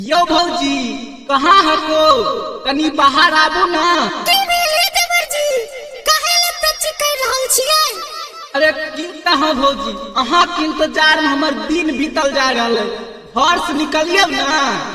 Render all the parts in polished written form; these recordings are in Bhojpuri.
यो भौजी कहाँ हको तनी बाहर आबो ना। अरे की कहाँ भौजी अहाँ के इंतजार में हमर दिन बीतल जा रहा है। घर से निकलिए ना।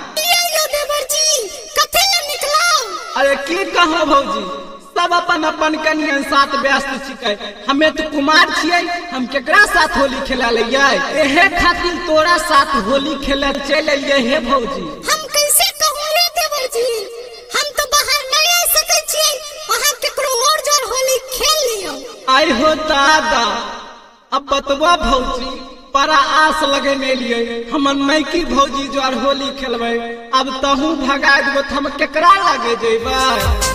अरे की कहाँ भौजी सब अपन अपन कन्या साथ व्यस्त छिकै। हमें तो कुमार छियै, हम केकरा साथ होली खेला लिये। एहे खातिर तोरा साथ होली खेले चल अइये हे भौजी। हम कैसे कहूं रे देवर जी, हम तो बाहर नहीं आ सकै छियै। वहां केकरो और जोर होली खेल लियो। आई हो दादा अब बतवा भौजी बड़ा आस लगेने लिए हमर नैकी भौजी जोर होली खेलबे। अब तहू भगा देबो त हम केकरा लागे जेबै।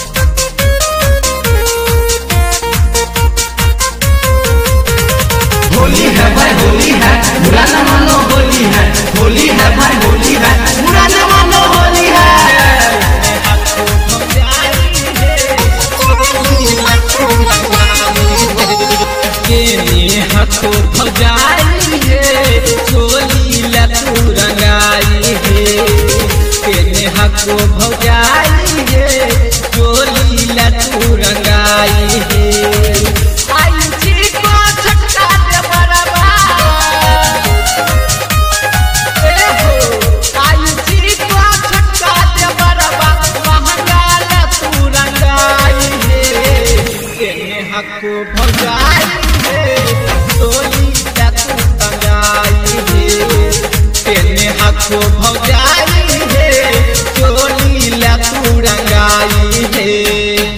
होली है भाई होली है, बुरा न मानो होली है। होली है भाई होली है, बुरा न मानो होली है। केने हको भजाई है चोली लतू रंगाई है। केने हको भजाई है चोली लतू रंगाई है। हको भजाई है चोली लतू रंगाई है। केने हको भजाई है चोली लतू रंगाई है।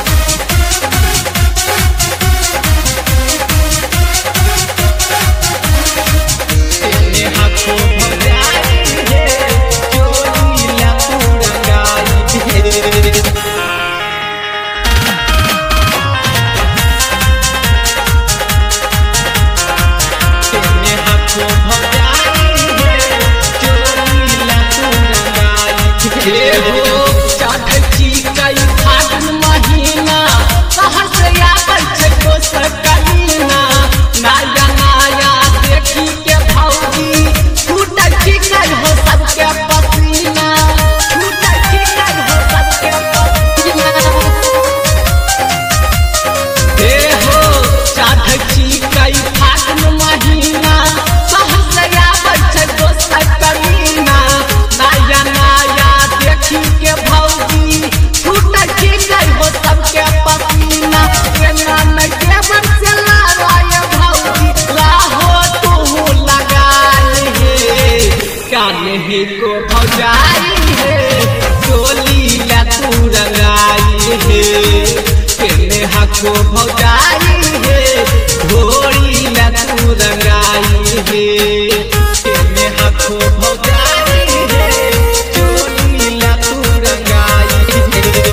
को भजाई है चोली लतू रंगाई है। केने हको भजाई है घोड़ी लतू रंगाई है। केने हको भजाई है चोली लतू रंगाई है।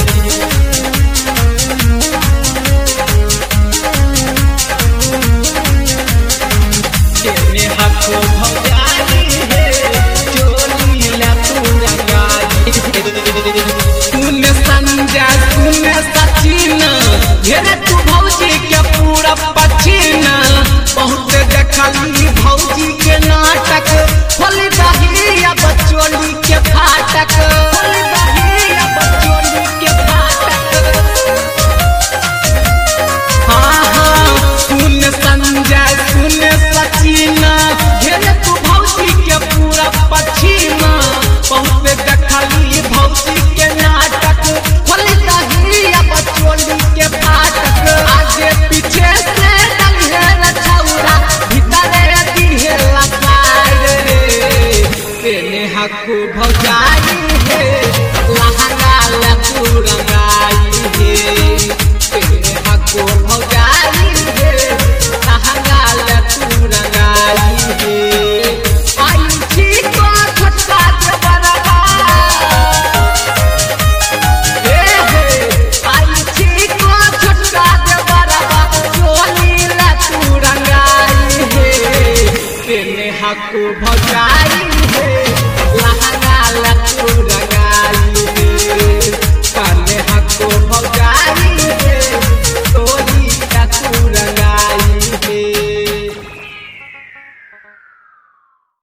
केने हको भजाई है सुन संजय सुन सचिन घेरे तू भौजी के पूरा पछिन। बहुत देखली भौजी के नाटक खोली दही अब चोली के फाटक। खोली दही अब चोली के फाटक। हाँ हाँ सुन संजय सुन सचिन घेरे तू भौजी के पूरा पछिन। बहुत देखली भौजी के नाटक खोली दही अब चोली के फाटक। आगे पीछे से डंगर छौरा भीतर दिहे लगाए रे। केने हको भजाई है लहंगा लतू रंगाई है। केने हको भजाई है लहंगा लतू रंगाई है। आई छी को छोटका हको भजाई है